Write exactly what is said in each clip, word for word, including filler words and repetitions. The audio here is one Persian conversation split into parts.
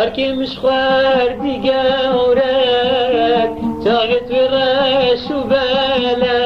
جاكي مش خوردي قورك جاغت ورش وبلا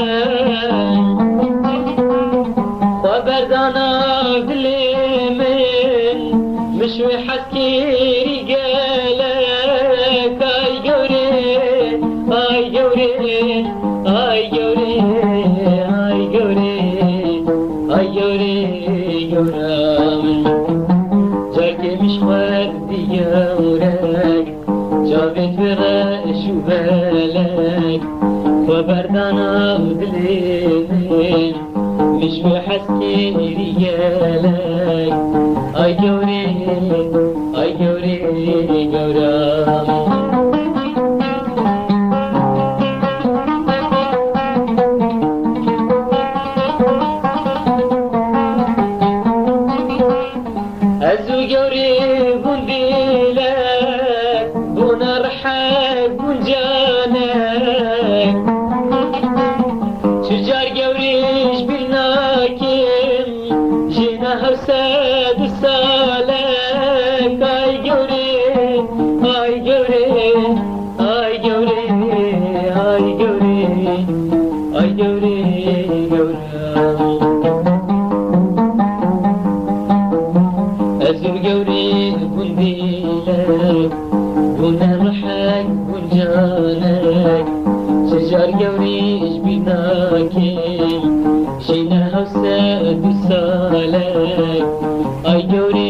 وبردانا بدلي من مشوي حسكيري قالك اي قوري اي قوري اي قوري اي قوري اي قوري قورامن جاكي مش خوردي قورك جاغت ورش وبلك وبردانا بدلي من مش بحسكي رجالك اي قوري اي قوري قورام ازو قوري بنديلك بنرحب بنجانك شجار قوريش بالناكم جينا هوساد السالك اي قوري اي قوري اي قوري اي قوري اي قوري قورام ازو قوري بنديلك بنرحب بنجانك شجار قوريش بناكم جينا هوساد السالك اي قوري